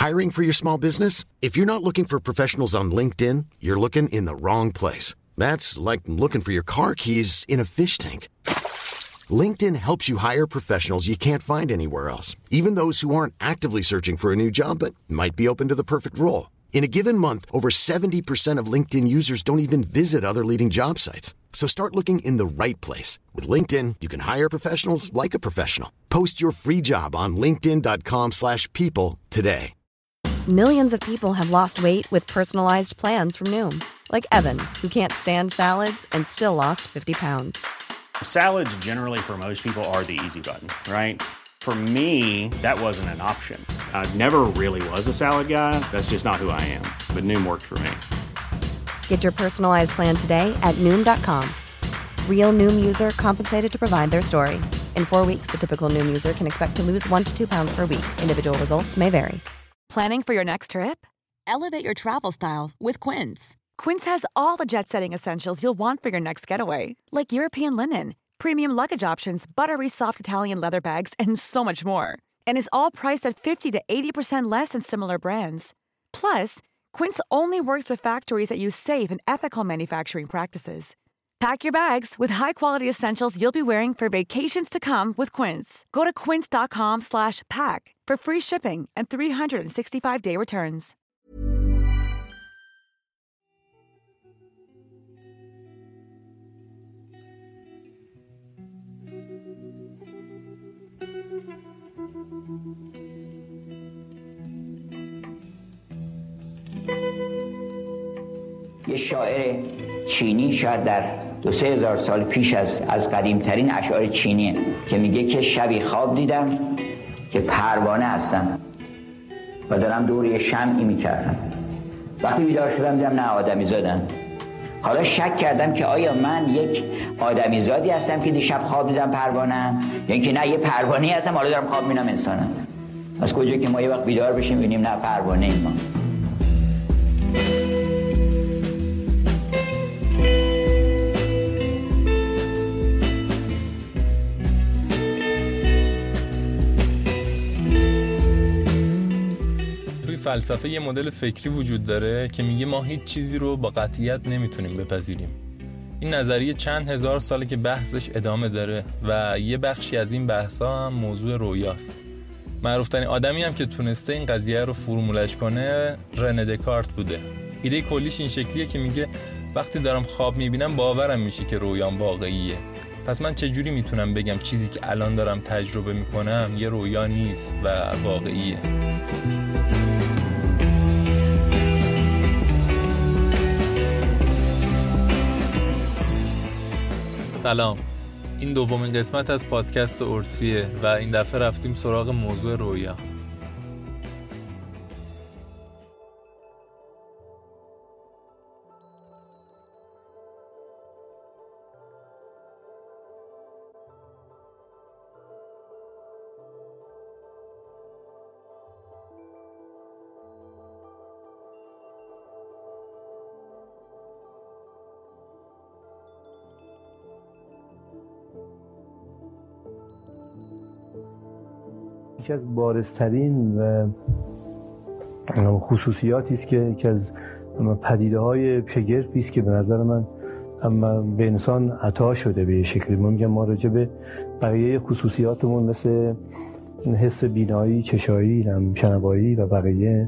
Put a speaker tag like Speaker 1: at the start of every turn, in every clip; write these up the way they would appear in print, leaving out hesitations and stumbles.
Speaker 1: Hiring for your small business? If you're not looking for professionals on LinkedIn, you're looking in the wrong place. That's like looking for your car keys in a fish tank. LinkedIn helps you hire professionals you can't find anywhere else, even those who aren't actively searching for a new job but might be open to the perfect role. In a given month, over 70% of LinkedIn users don't even visit other leading job sites. So start looking in the right place. With LinkedIn, you can hire professionals like a professional. Post your free job on linkedin.com/people today.
Speaker 2: Millions of people have lost weight with personalized plans from Noom. Like Evan, who can't stand salads and still lost 50 pounds.
Speaker 3: Salads generally for most people are the easy button, right? For me, that wasn't an option. I never really was a salad guy. That's just not who I am. But Noom worked for me.
Speaker 2: Get your personalized plan today at Noom.com. Real Noom user compensated to provide their story. In 4 weeks, the typical Noom user can expect to lose 1 to 2 pounds per week. Individual results may vary.
Speaker 4: Planning for your next trip?
Speaker 5: Elevate your travel style with Quince.
Speaker 4: Quince has all the jet-setting essentials you'll want for your next getaway, like European linen, premium luggage options, buttery soft Italian leather bags, and so much more. And is all priced at 50 to 80% less than similar brands. Plus, Quince only works with factories that use safe and ethical manufacturing practices. Pack your bags with high-quality essentials you'll be wearing for vacations to come with Quince. Go to quince.com/pack for free shipping and 365-day returns.
Speaker 6: یه شاعر چینی شاید در 2-3 هزار سال پیش از قدیمترین اشعار چینیه که میگه که شبی خواب دیدم که پروانه هستم و دارم دور یه شمعی میچرخم. وقتی بیدار شدم دیدم نه آدمی زادم. حالا شک کردم که آیا من یک آدمی زادی هستم که دیشب خواب دیدم پروانه‌ام، یا اینکه نه یه پروانه‌ای هستم حالا دارم خواب میبینم انسانم. از کجا که ما یه وقت بیدار بشیم ببینیم نه پروانه ایم ما.
Speaker 7: فلسفه یه مدل فکری وجود داره که میگه ما هیچ چیزی رو با قطعیت نمیتونیم بپذیریم. این نظریه چند هزار ساله که بحثش ادامه داره و یه بخشی از این بحثا هم موضوع رویاست. معروف‌ترین آدمی هم که تونسته این قضیه رو فرمولش کنه رنه دکارت بوده. ایده کلیش این شکلیه که میگه وقتی دارم خواب میبینم باورم میشه که رویام واقعیه. پس من چجوری میتونم بگم چیزی که الان دارم تجربه میکنم یه رویا نیست و واقعیه؟ سلام، این دومین قسمت از پادکست ارسیه و این دفعه رفتیم سراغ موضوع رویا.
Speaker 8: یکی از بارزترین و خصوصیاتی است که یکی از پدیده‌های شگرفی است که به نظر من به انسان عطا شده به شکلی. ما میگم ما راجع به بقیه خصوصیاتمون مثل حس بینایی، چشایی، شنوایی و بقیه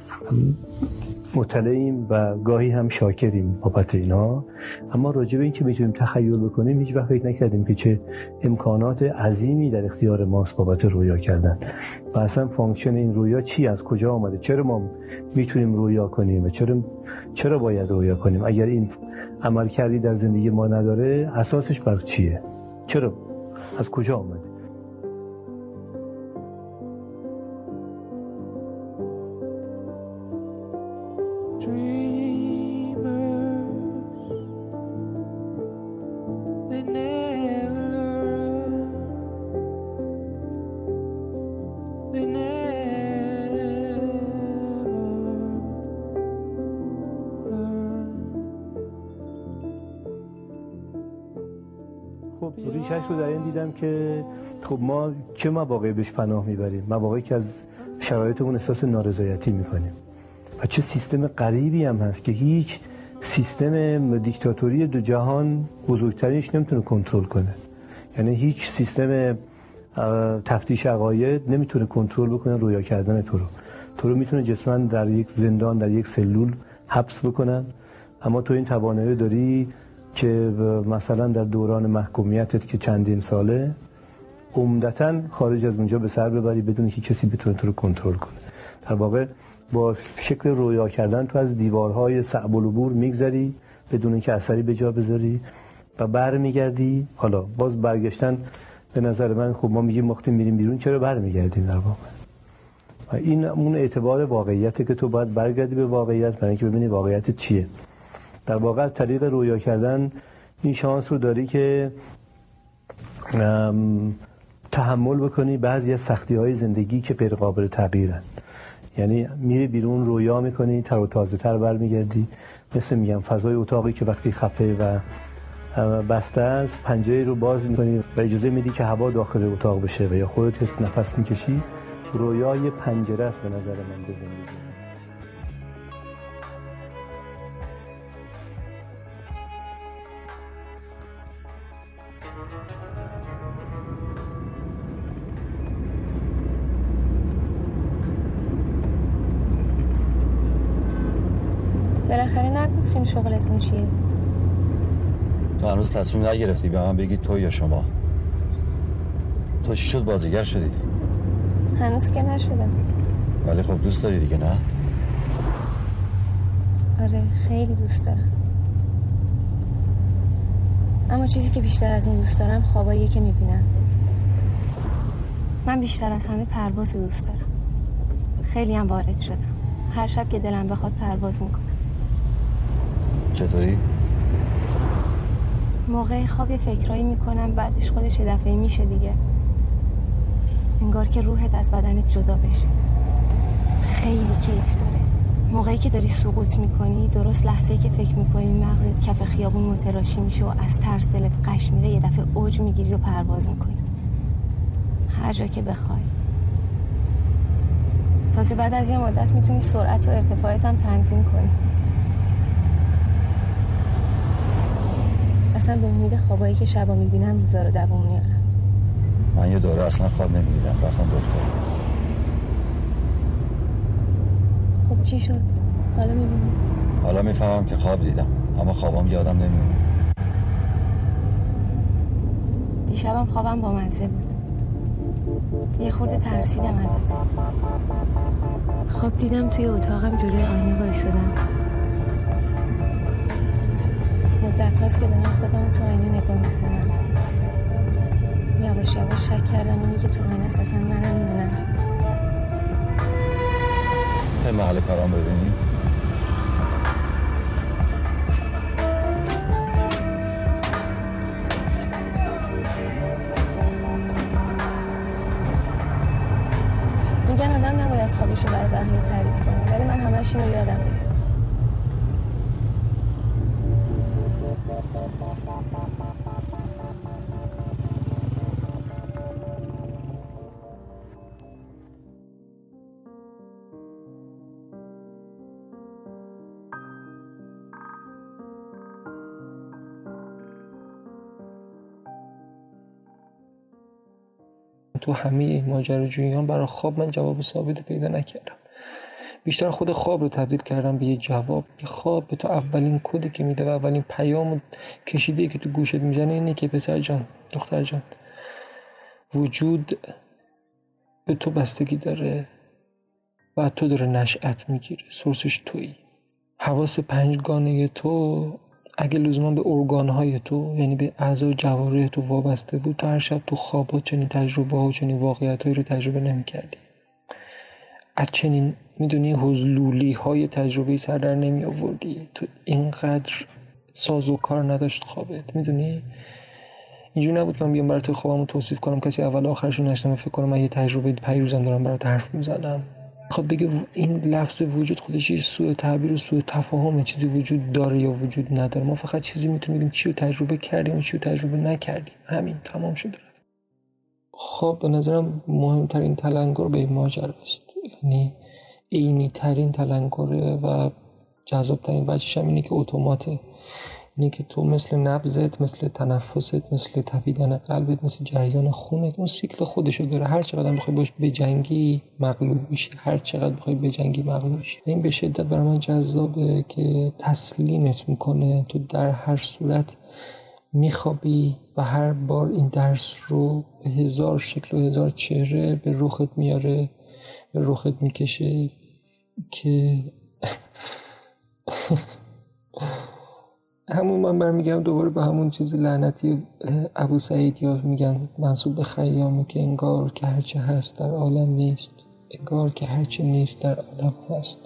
Speaker 8: مطلعیم و گاهی هم شاکریم بابت اینا، اما راجع به این که میتونیم تخیل بکنیم هیچ وقت فکر نکردیم که چه امکانات عظیمی در اختیار ماست بابت رویا کردن و اصلا فانکشن این رویا چی، از کجا آمده، چرا ما میتونیم رویا کنیم و چرا باید رویا کنیم. اگر این عمل کردی در زندگی ما نداره اساسش بر چیه، چرا، از کجا آمده؟ خب ریشش رو در این دیدم که خب ما چه مواقعی بهش پناه میبریم، مواقعی که از شرایطمون احساس نارضایتی میکنیم و چه سیستم غریبی هم هست که هیچ سیستم دیکتاتوری دو جهان بزرگترینش نمیتونه کنترل کنه. یعنی هیچ سیستم تفتیش عقاید نمیتونه کنترل بکنه رویا کردن تو رو میتونه جسماً در یک زندان، در یک سلول حبس بکنن، اما تو این توانایی داری که مثلا در دوران محکومیتت که چندین ساله عمدتاً خارج از اونجا به سر ببری بدون که کسی بتونه تو رو کنترل کنه. در واقع با شکل رویا کردن تو از دیوارهای صعب العبور میگذری بدون که اثری به جا بذاری و برمیگردی. حالا باز برگشتن به نظر من خب ما میگیم وقتی میریم بیرون چرا برمیگردیم در واقع، و این اون اعتبار واقعیته که تو باید برگردی به واقعیت برای اینکه ببینی واقعیت چیه. در واقع از طریق رویا کردن این شانس رو داری که تحمل بکنی بعضی از سختی‌های زندگی که غیر قابل تغییرن. یعنی میری بیرون رویا میکنی، تر و تازه تر برمیگردی. مثل میگم فضای اتاقی که وقتی خفه و بسته است پنجره رو باز میکنی و اجازه میدی که هوا داخل اتاق بشه و یا خودت حس نفس میکشی. رویا یه پنجره است به نظر من به زندگی.
Speaker 9: بالاخره نگفتیم شغلتون چیه؟
Speaker 10: تو هنوز تصمیم نگرفتی به من بگی تو یا شما. تو چی شد بازیگر شدی؟
Speaker 9: هنوز که نشدم.
Speaker 10: ولی خب دوست داری دیگه نه؟
Speaker 9: آره خیلی دوست دارم، اما چیزی که بیشتر از اون دوست دارم خواباییه که میبینم. من بیشتر از همه پرواز دوست دارم. خیلی هم وارد شدم، هر شب که دلم بخواد پرواز میکنم.
Speaker 10: چطوری؟
Speaker 9: موقع خواب یه فکرایی میکنم بعدش خودش یه دفعه میشه دیگه، انگار که روحت از بدنت جدا بشه. خیلی کیف داره. موقعی که داری سقوط میکنی درست لحظه‌ای که فکر میکنی مغزت کف خیابون متلاشی میشه و از ترس دلت قش میره یه دفعه اوج میگیری و پرواز میکنی هر جا که بخوای. تازه بعد از یه مدت میتونی سرعت و ارتفاعت هم تنظیم کنی. اصلا به امید خوابایی که شبا میبینم روزا رو دوام میارم.
Speaker 10: من یه دوره اصلا خواب نمیدیدم، رفتم دکتر.
Speaker 9: خب چی شد؟ حالا میبینی؟
Speaker 10: حالا میفهمم که خواب دیدم، اما خوابم یادم نمیاد.
Speaker 9: دیشبم خوابم با مزه بود. یه خورده ترسیدم البته. خواب دیدم توی اتاقم جلوی آینه وایسادم. مدت هاست که دارم خودم تو آینه نگاه میکنم. یواش یواش شک کردم اینی که تو آینه اساسا منم یا نه.
Speaker 10: به محل کارام ببینی؟
Speaker 9: میگن آدم نباید خوابشو برای بقیه تعریف کنه، ولی من همش اینو یادم میاد.
Speaker 11: تو همه این ماجراجوییان برای خواب من جواب ثابت پیدا نکردم. بیشتر خود خواب رو تبدیل کردم به یه جواب. خواب به تو اولین کدی که میده و اولین پیام کشیده که تو گوشت میزنه اینه که پسر جان، دختر جان، وجود به تو بستگی داره و تو داره نشأت میگیره. سورسش تویی. حواس پنجگانه تو اگه لزوما به ارگانهای تو یعنی به اعضای جوارح تو وابسته بود تو هر شب تو خوابا چنین تجربه ها و چنین واقعیتایی رو تجربه نمی کردی. از چنین میدونی حضلولی های تجربهی سر در نمی آوردی. تو اینقدر ساز و کار نداشت خوابت. میدونی اینجوری نبود که من بیام برای تو خوابمو توصیف کنم کسی اول آخرش رو نشنوه فکر کنم من یه تجربه پیروزم دارم برات حرف میزنم. خب بگه این لفظ وجود خودش یه سوء تعبیر و سوء تفاهمه. چیزی وجود داره یا وجود نداره. ما فقط چیزی میتونیم بگیم چی رو تجربه کردیم و چی رو تجربه نکردیم. همین تمام شد. خواب به نظرم مهمترین تلنگر به این ماجرا است، یعنی عینی ترین تلنگره و جذابترین وجهش هم اینه که اتوماته، اینه که تو مثل نبضت، مثل تنفست، مثل تپیدن قلبت، مثل جریان خونت اون سیکل خودشو داره. هر چقدر بخوای باش بجنگی مغلوب میشی، هر چقدر بخوای بجنگی مغلوب میشی. این به شدت برای من جذابه که تسلیمت میکنه، تو در هر صورت میخوابی و هر بار این درس رو به 1000 شکل و 1000 چهره به رخت میاره، به رخت میکشه که همون من برمیگم دوباره به همون چیزی لعنتی ابو سعید یا میگن منسوب به خیامه که انگار که هرچه هست در عالم نیست، انگار که هرچه نیست در عالم هست.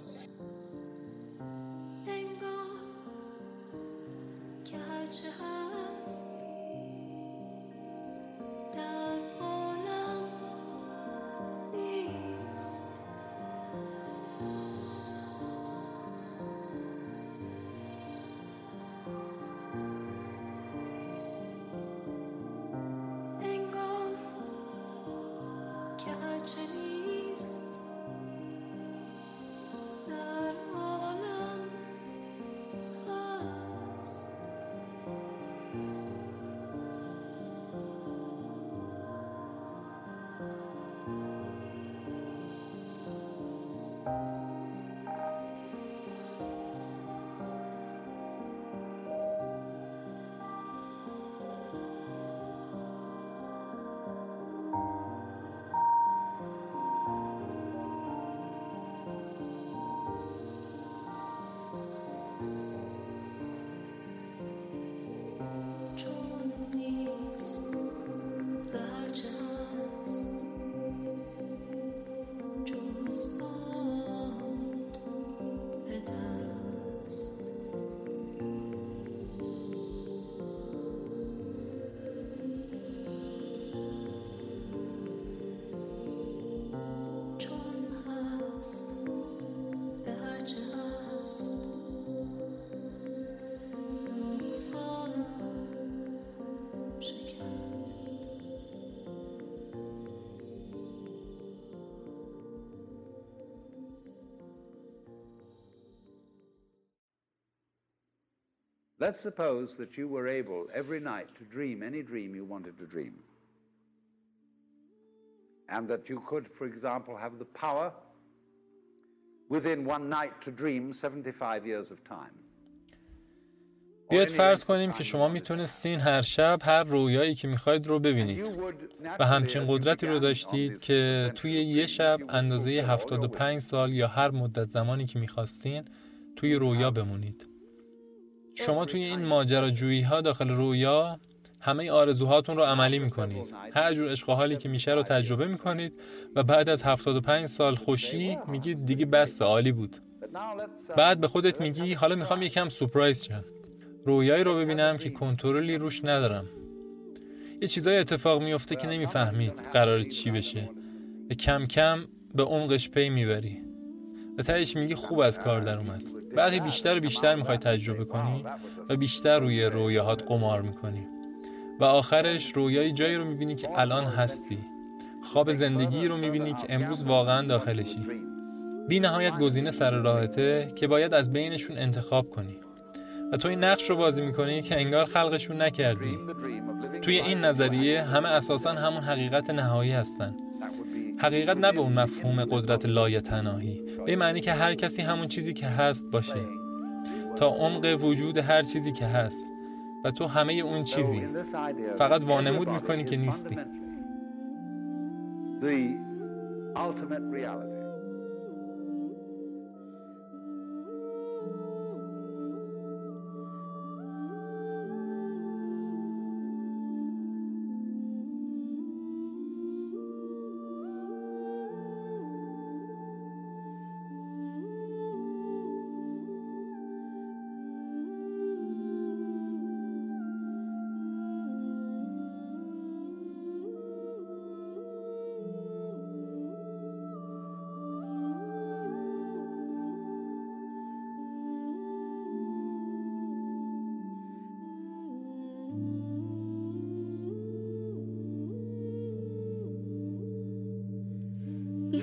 Speaker 12: Let's suppose that you were able every night to dream any dream you wanted to dream. And that you could, for example, have the power within one night to dream 75 years of time.
Speaker 7: بیاید فرض کنیم که شما میتونستین هر شب هر رویایی که میخواید رو ببینید و همچین قدرتی رو داشتید که توی یه شب اندازه 75 سال یا هر مدت زمانی که میخواستین توی رویا بمونید. شما توی این ماجراجویی ها داخل رویا همه آرزوهاتون رو عملی میکنید. هر جور عشق و حالی که میشه رو تجربه میکنید و بعد از 75 سال خوشی میگید دیگه بس، عالی بود. بعد به خودت میگی حالا میخوام یکم سورپرایز شم. رویایی رو ببینم که کنترلی روش ندارم. یه چیزای اتفاق میفته که نمیفهمید قراره چی بشه و کم کم به عمقش پی میبری و تهش میگی خوب از کار در اومد. بعد بیشتر و بیشتر میخوای تجربه کنی و بیشتر روی رویاهات قمار میکنی و آخرش رویای جایی رو میبینی که الان هستی. خواب زندگی رو میبینی که امروز واقعا داخلشی. بی نهایت گزینه سر راحته که باید از بینشون انتخاب کنی و تو این نقش رو بازی میکنی که انگار خلقشون نکردی. توی این نظریه همه اساساً همون حقیقت نهایی هستن. حقیقت نه به اون مفهوم قدرت لایتناهی، به معنی که هر کسی همون چیزی که هست باشه تا عمق وجود هر چیزی که هست و تو همه اون چیزی، فقط وانمود میکنی که نیستی.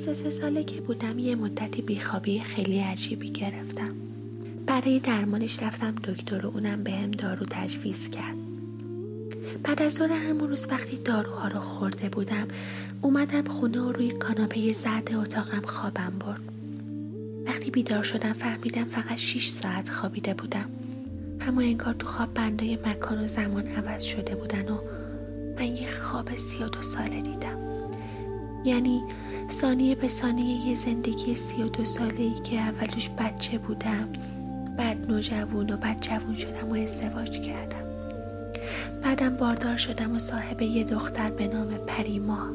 Speaker 13: 23 ساله که بودم یه مدتی بیخوابی خیلی عجیبی گرفتم. برای درمانش رفتم دکتر و اونم بهم دارو تجویز کرد. بعد از ظهر همون روز وقتی داروها رو خورده بودم اومدم خونه و روی کاناپه زرد اتاقم خوابم برد. وقتی بیدار شدم فهمیدم فقط 6 ساعت خوابیده بودم. اما انگار تو خواب بندای مکان و زمان عوض شده بودن و من یه خواب 32 ساله دیدم. یعنی ثانیه به ثانیه یه زندگی 32 ساله‌ای که اولش بچه بودم، بعد نوجوان و بعد جوان شدم و ازدواج کردم. بعدم باردار شدم و صاحب یه دختر به نام پریما.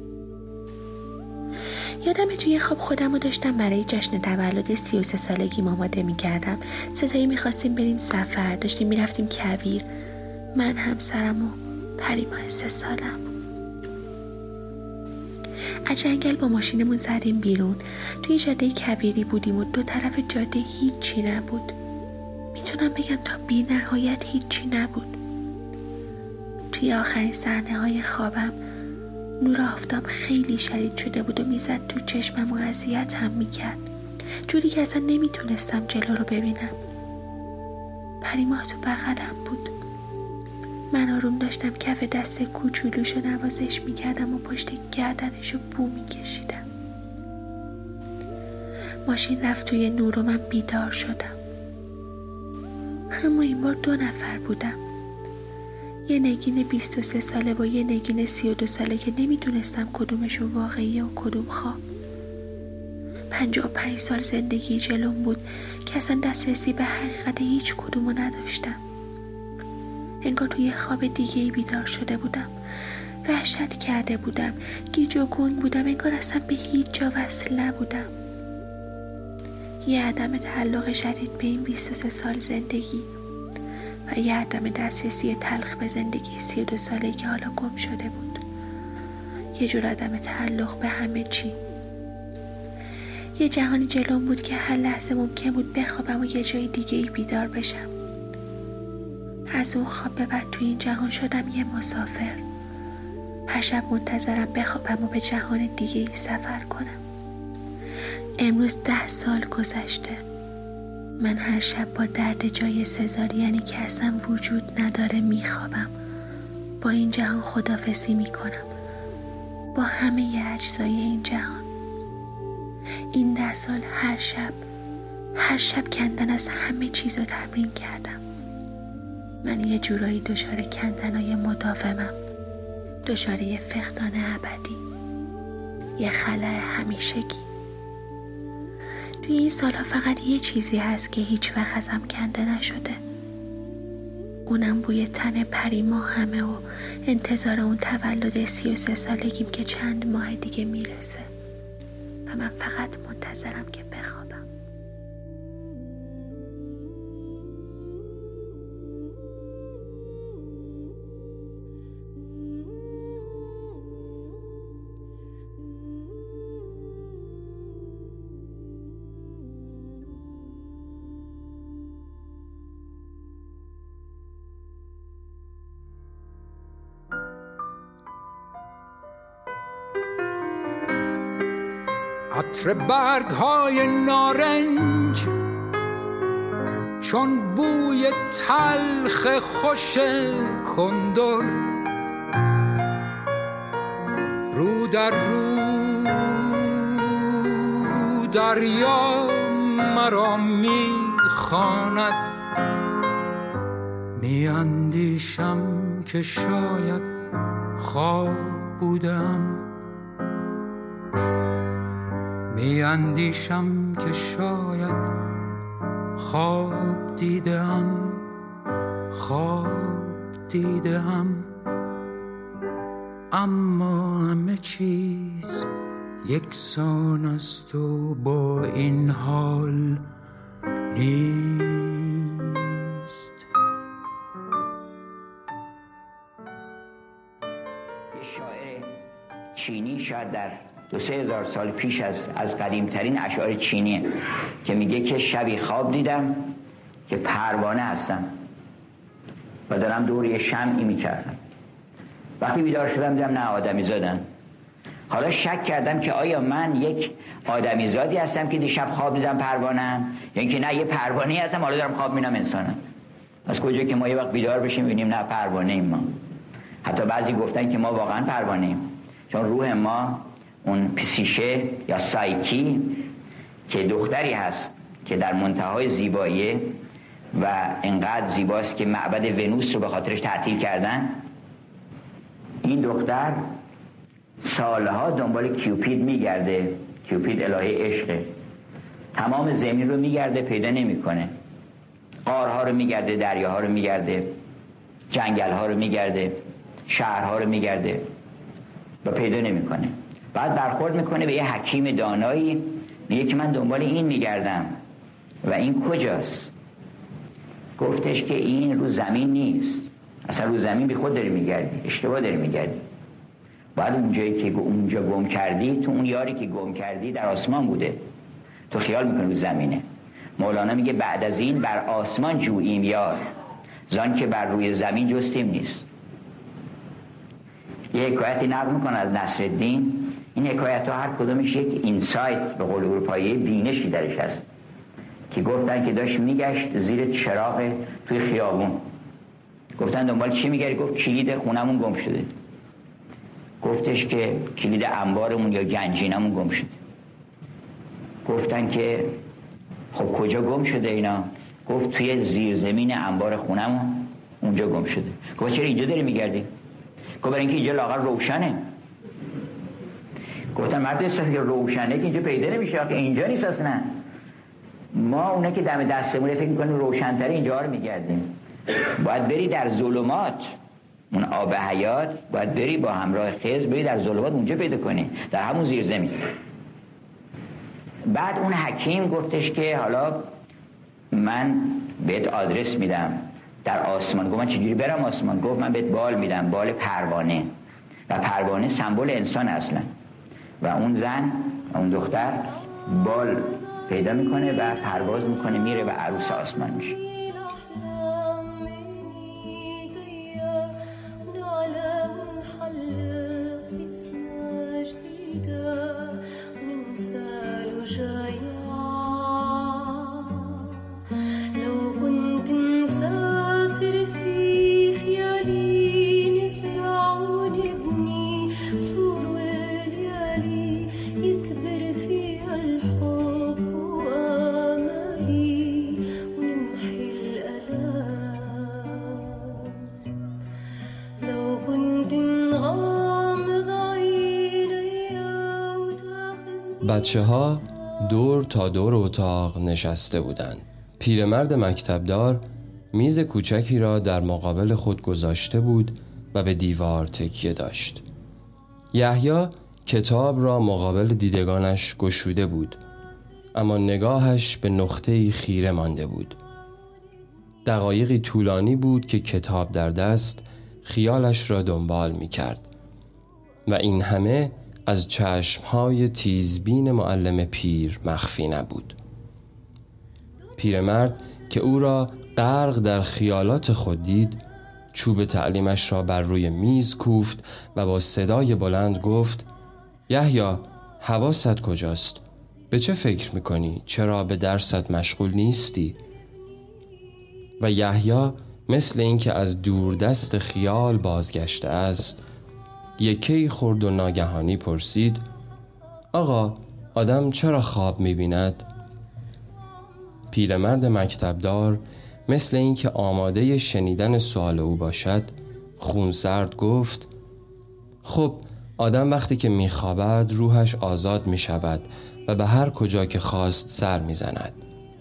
Speaker 13: یادمه توی خواب خودم رو داشتم برای جشن تولد 33 سالگیم آماده می‌کردم. ستایی می‌خواستیم بریم سفر، داشتیم می‌رفتیم کویر. من، همسرم و پریما 3 سالم. از جنگل با ماشینمون زدیم بیرون. توی جاده کویری بودیم و دو طرف جاده هیچی نبود. میتونم بگم تا بی نهایت هیچی نبود. توی آخرین صحنه‌های خوابم نور آفتاب خیلی شدید شده بود و میزد تو چشمم و اذیت هم میکرد، جوری که اصلا نمیتونستم جلو رو ببینم. پریما تو بغلم بود. من آروم داشتم کف دست کوچولوشو نوازش میکردم و پشت گردنشو بو میکشیدم. ماشین رفت توی نور و من بیدار شدم. اما این بار 2 نفر بودم. یه نگین 23 ساله با یه نگین 32 ساله که نمیدونستم کدومشون واقعیه و کدوم خواب. 55 سال زندگی جلوم بود که اصلا دسترسی به حقیقت هیچ کدومو نداشتم. انگار توی خواب دیگه‌ای بیدار شده بودم. وحشت کرده بودم، گیج و گنگ بودم، انگار اصلا به هیچ جا وصل نبودم. یه عدم تعلق شدید به این 23 سال زندگی و یه عدم دسترسی تلخ به زندگی 32 ساله که حالا گم شده بود. یه جور عدم تعلق به همه چی. یه جهانی جلوم بود که هر لحظه ممکن بود بخوابم و یه جای دیگه‌ای بیدار بشم. از اون خواب به بعد توی این جهان شدم یه مسافر. هر شب منتظرم بخوابم و به جهان دیگه‌ای سفر کنم. امروز 10 سال گذشته. من هر شب با درد جای سزارینی که اصلا وجود نداره میخوابم. با این جهان خداحافظی میکنم، با همه اجزای این جهان. این 10 سال هر شب کندن از همه چیز رو تمرین کردم. من یه جورایی دچار کندنای مداومم، دچار یه فقدان ابدی، یه خلأ همیشگی. توی این سالها فقط یه چیزی هست که هیچ وقت ازم کنده نشده. اونم بوی تن پریما همه و انتظار اون تولد 33 سالگیم که چند ماه دیگه میرسه و من فقط منتظرم که بخوابم.
Speaker 14: عطر برگ های نارنج چون بوی تلخ خوش کندر رو در رو دریا مرا میخواند. میاندیشم که شاید خواب بودم، میاندیشم که شاید خواب دیدم، خواب دیدم. اما همه چیز یکسان است و با این حال نیست.
Speaker 6: یه شاعر چینی شاید در 2-3 هزار سال پیش از قدیمترین اشعار چینیه که میگه که شبی خواب دیدم که پروانه هستم و دارم دور یه شمعی میچرخم. وقتی بیدار شدم دیدم نه، آدمی زادن. حالا شک کردم که آیا من یک آدمی زادی هستم که دیشب خواب دیدم پروانه‌ام، یا اینکه نه یه پروانه‌ای هستم حالا دارم خواب می‌بینم انسانم. از کجا که ما یه وقت بیدار بشیم ببینیم نه پروانه‌ایم ما. حتی بعضی گفتن که ما واقعا پروانه‌ایم، چون روح ما اون پسیشه یا سایکی که دختری هست که در منتهای زیباییه و انقدر زیباست که معبد ونوس رو به خاطرش تعطیل کردن. این دختر سالها دنبال کیوپید میگرده. کیوپید الهه عشقه. تمام زمین رو میگرده پیدا نمیکنه. غارها رو میگرده، دریاها رو میگرده، جنگلها رو میگرده، شهرها رو میگرده و پیدا نمیکنه. بعد برخورد میکنه به یه حکیم دانایی، میگه که من دنبال این میگردم و این کجاست؟ گفتش که این رو زمین نیست، اصلا رو زمین بی خود داری میگردی، اشتباه داری میگردی. بعد اونجایی که اونجا گم کردی، تو اون یاری که گم کردی در آسمان بوده، تو خیال میکنی رو زمینه. مولانا میگه بعد از این بر آسمان جوییم یار، زان که بر روی زمین جستیم نیست. یه حکایتی نقل میکنه از نصرالدین. این حکایت ها هر کدومش یک اینسایت به قول اروپایی بینشی درش هست که گفتن که داشت میگشت زیر چراغ توی خیابون. گفتن دنبال چی میگردی؟ گفت کلید خونمون گم شده. گفتش که کلید انبارمون یا گنجینمون گم شده. گفتن که خب کجا گم شده اینا؟ گفت توی زیرزمین انبار خونمون اونجا گم شده. گفت چرا اینجا داری میگردی؟ گفت برای اینکه اینجا لاغر روشنه. گفتن مرد اصلا که روشنه که اینجا پیدا نمیشه، آخه اینجا نیست اصلا. ما اونا که دم دستمونه فکر میکنیم روشن‌تره اینجا رو میگردیم. باید بری در ظلمات، اون آب حیات باید بری با همراه خضر بری در ظلمات اونجا پیدا کنی، در همون زیر زمین. بعد اون حکیم گفتش که حالا من بهت آدرس میدم در آسمان. گفت من چجوری برم آسمان؟ گفت من بهت بال میدم، بال پروانه، و پروانه سمبل انسان اصلا. و اون زن، اون دختر بال پیدا میکنه و پرواز میکنه میره و عروس آسمان میشه.
Speaker 15: بچه ها دور تا دور اتاق نشسته بودند. پیرمرد مکتبدار میز کوچکی را در مقابل خود گذاشته بود و به دیوار تکیه داشت. یحیی کتاب را مقابل دیدگانش گشوده بود، اما نگاهش به نقطه‌ای خیره مانده بود. دقایقی طولانی بود که کتاب در دست خیالش را دنبال می کرد و این همه از چشمهای تیزبین معلم پیر مخفی نبود. پیرمرد که او را غرق در خیالات خود دید، چوب تعلیمش را بر روی میز کوفت و با صدای بلند گفت: یحیی، حواست کجاست؟ به چه فکر میکنی؟ چرا به درست مشغول نیستی؟ و یحیی مثل اینکه از دوردست خیال بازگشته است، یکی خورد و ناگهانی پرسید: آقا، آدم چرا خواب می‌بیند؟ پیرمرد مکتبدار مثل اینکه آماده شنیدن سوال او باشد، خونسرد گفت: خب، آدم وقتی که می‌خوابد روحش آزاد می‌شود و به هر کجا که خواست سر می‌زند.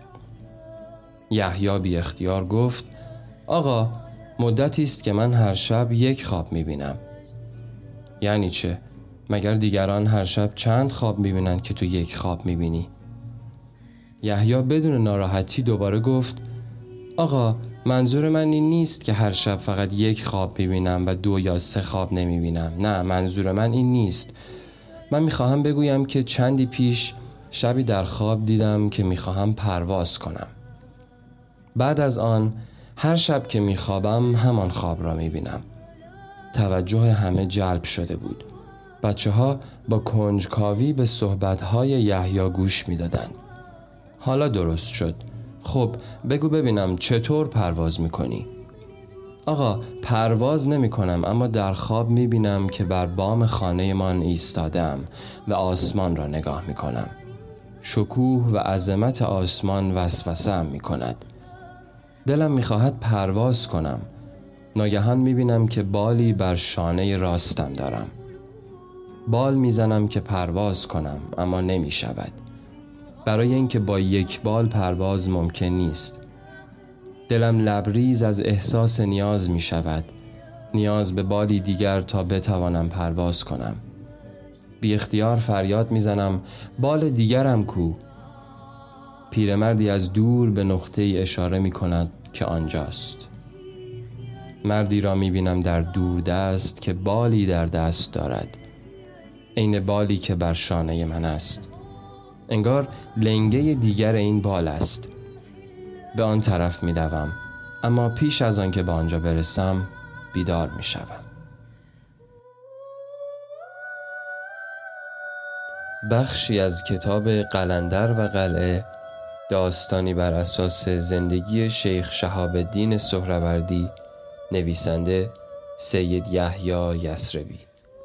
Speaker 15: یحیی بی اختیار گفت: آقا، مدتی است که من هر شب یک خواب می‌بینم. یعنی چه؟ مگر دیگران هر شب چند خواب می‌بینند که تو یک خواب می‌بینی؟ یحیی بدون ناراحتی دوباره گفت: آقا، منظور من این نیست که هر شب فقط یک خواب می‌بینم و 2 یا 3 خواب نمی‌بینم. نه، منظور من این نیست. من می‌خواهم بگویم که چندی پیش شبی در خواب دیدم که می‌خواهم پرواز کنم. بعد از آن هر شب که می‌خوابم همان خواب را می‌بینم. توجه همه جلب شده بود. بچه‌ها با کنجکاوی به صحبت‌های یحیی گوش می‌دادند. حالا درست شد. خب بگو ببینم چطور پرواز می‌کنی؟ آقا پرواز نمی‌کنم، اما در خواب می‌بینم که بر بام خانه‌مان ایستادم و آسمان را نگاه می‌کنم. شکوه و عظمت آسمان وسوسه‌ام می‌کند. دلم می‌خواهد پرواز کنم. ناگهان می‌بینم که بالی بر شانه راستم دارم. بال میزنم که پرواز کنم، اما نمی‌شود. برای اینکه با یک بال پرواز ممکن نیست. دلم لبریز از احساس نیاز می شود. نیاز به بالی دیگر تا بتوانم پرواز کنم. بی اختیار فریاد می زنم بال دیگرم کو؟ پیرمردی از دور به نقطه اشاره می کند که آنجاست. مردی را می بینم در دور دست که بالی در دست دارد. عین بالی که بر شانه من است. انگار لنگه دیگر این بال است. به آن طرف می دوم، اما پیش از آن که به آنجا برسم بیدار می شوم. بخشی از کتاب قلندر و قلعه، داستانی بر اساس زندگی شیخ شهاب الدین سهروردی، نویسنده سید یحیی یثربی.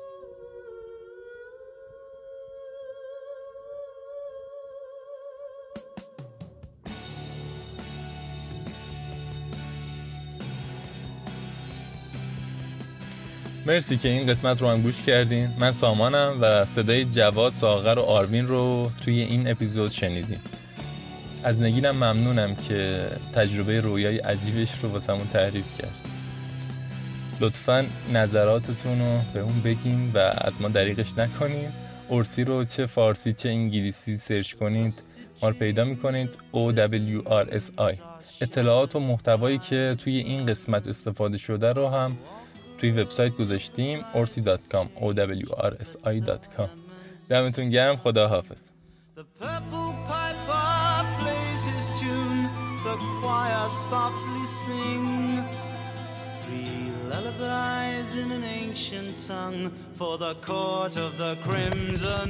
Speaker 7: مرسی که این قسمت رو هم گوش کردین. من سامانم و صدای جواد، ساغر و آروین رو توی این اپیزود شنیدیم. از نگینم ممنونم که تجربه رویای عجیبش رو واسمون تعریف کرد. لطفاً نظراتتون رو به اون بگین و از ما دریغش نکنین. ارسی رو چه فارسی چه انگلیسی سرچ کنید ما رو پیدا میکنید. OWRSI. اطلاعات و محتوایی که توی این قسمت استفاده شده رو هم توی وبسایت گذاشتیم orsi.com OWRSI.com. دمتون گرم. خدا حافظ.
Speaker 14: The purple piper plays his tune, the choir softly sing 3 lullabies in an ancient tongue for the court of the crimson.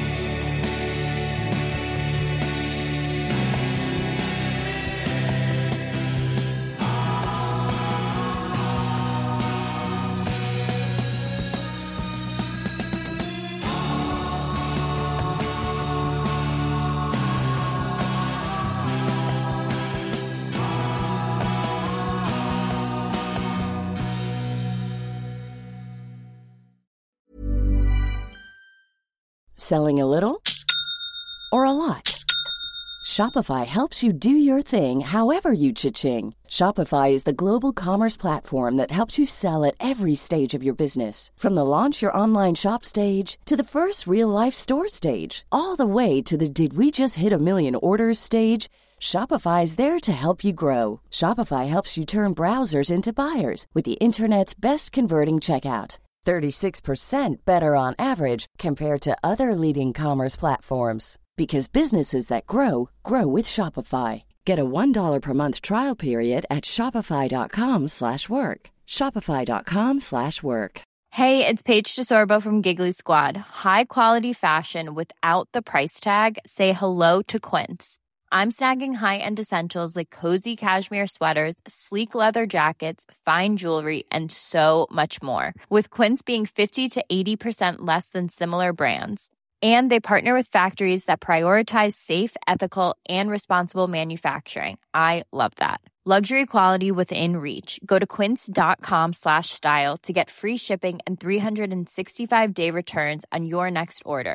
Speaker 16: Selling a little or a lot? Shopify helps you do your thing however you cha-ching. Shopify is the global commerce platform that helps you sell at every stage of your business. From the launch your online shop stage to the first real-life store stage, all the way to the did we just hit a million orders stage. Shopify is there to help you grow. Shopify helps you turn browsers into buyers with the internet's best converting checkout. 36% better on average compared to other leading commerce platforms. Because businesses that grow, grow with Shopify. Get a $1 per month trial period at shopify.com/work. Shopify.com/work.
Speaker 17: Hey, it's Paige DeSorbo from Giggly Squad. High quality fashion without the price tag. Say hello to Quince. I'm snagging high-end essentials like cozy cashmere sweaters, sleek leather jackets, fine jewelry, and so much more. With Quince being 50 to 80% less than similar brands. And they partner with factories that prioritize safe, ethical, and responsible manufacturing. I love that. Luxury quality within reach. Go to quince.com/style to get free shipping and 365-day returns on your next order.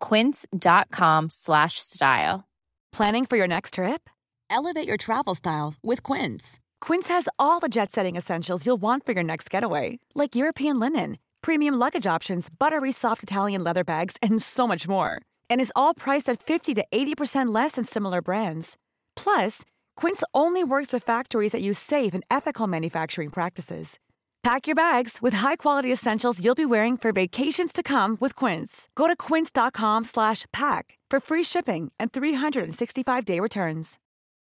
Speaker 17: Quince.com/style.
Speaker 4: Planning for your next trip?
Speaker 5: Elevate your travel style with Quince.
Speaker 4: Quince has all the jet-setting essentials you'll want for your next getaway, like European linen, premium luggage options, buttery soft Italian leather bags, and so much more. And is all priced at 50 to 80% less than similar brands. Plus, Quince only works with factories that use safe and ethical manufacturing practices. Pack your bags with high-quality essentials you'll be wearing for vacations to come with Quince. Go to quince.com/pack for free shipping and 365-day returns.